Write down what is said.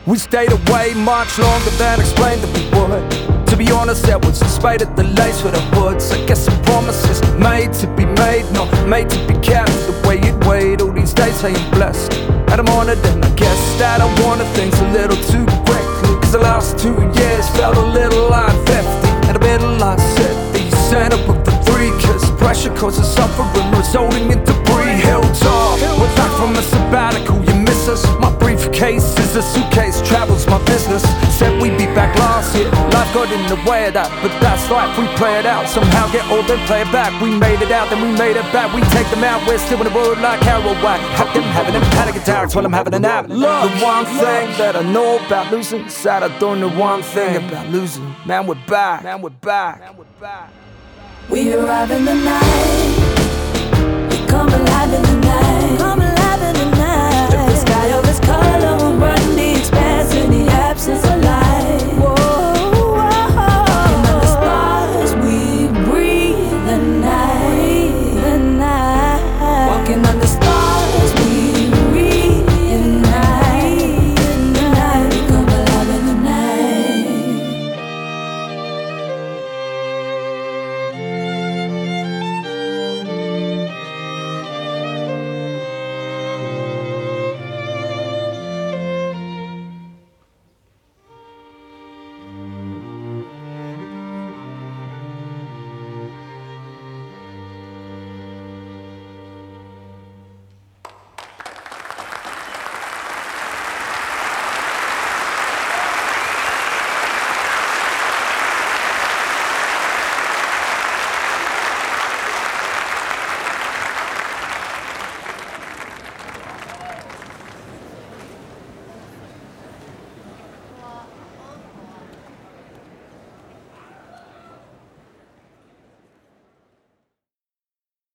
We stayed away much longer than explained that we would. To be honest, there was a spate of delays for the hoods. I guess some promises made to be made, not made to be kept. The way it weighed all these days, I am blessed. And I'm honored, and I guess that I wanted things a little too quickly. Cause the last 2 years felt a little like 50. And a bit like the center of the three. Cause pressure causes suffering, resulting in debris. Hilltop, we're back from a sabbatical, you miss us. My briefcase is a suitcase, travels my business. Said we'd be back last year, life got in the way of that. But that's life, we play it out. Somehow get old, then play it back. We made it out, then we made it back. We take them out, we're still in the road like Kerouac. Have them having them panic attacks while I'm having a nap. Look, the one thing that I know about losing is that I don't know one thing about losing. Man, we're back, man, we're back, man, we're back. We arrive in the night, we come alive in the night.